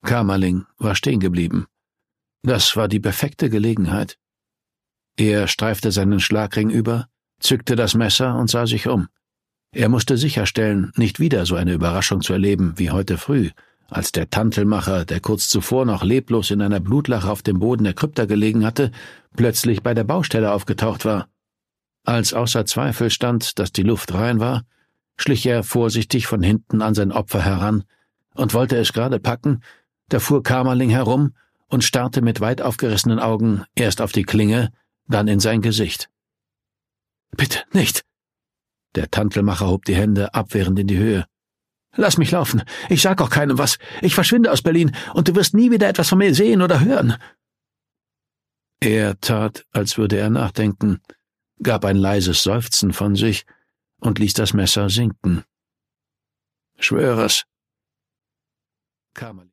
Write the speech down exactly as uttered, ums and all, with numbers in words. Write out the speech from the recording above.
Kamerling war stehen geblieben. Das war die perfekte Gelegenheit. Er streifte seinen Schlagring über, zückte das Messer und sah sich um. Er musste sicherstellen, nicht wieder so eine Überraschung zu erleben wie heute früh, als der Tantelmacher, der kurz zuvor noch leblos in einer Blutlache auf dem Boden der Krypta gelegen hatte, plötzlich bei der Baustelle aufgetaucht war. Als außer Zweifel stand, dass die Luft rein war, schlich er vorsichtig von hinten an sein Opfer heran und wollte es gerade packen, da fuhr Kamerling herum und starrte mit weit aufgerissenen Augen erst auf die Klinge, dann in sein Gesicht. »Bitte nicht!« Der Tantelmacher hob die Hände abwehrend in die Höhe. »Lass mich laufen. Ich sag auch keinem was. Ich verschwinde aus Berlin, und du wirst nie wieder etwas von mir sehen oder hören.« Er tat, als würde er nachdenken, gab ein leises Seufzen von sich und ließ das Messer sinken. »Schwör es!« Kamerling